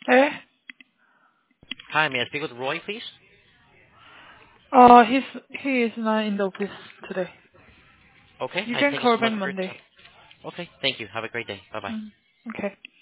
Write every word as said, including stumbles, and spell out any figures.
Eh? Hi, may I speak with Roy, please? Uh, he's he is not in the office today. Okay, You I can thank you call so much back for your Monday. time. Okay, thank you. Have a great day. Bye-bye. Mm, okay.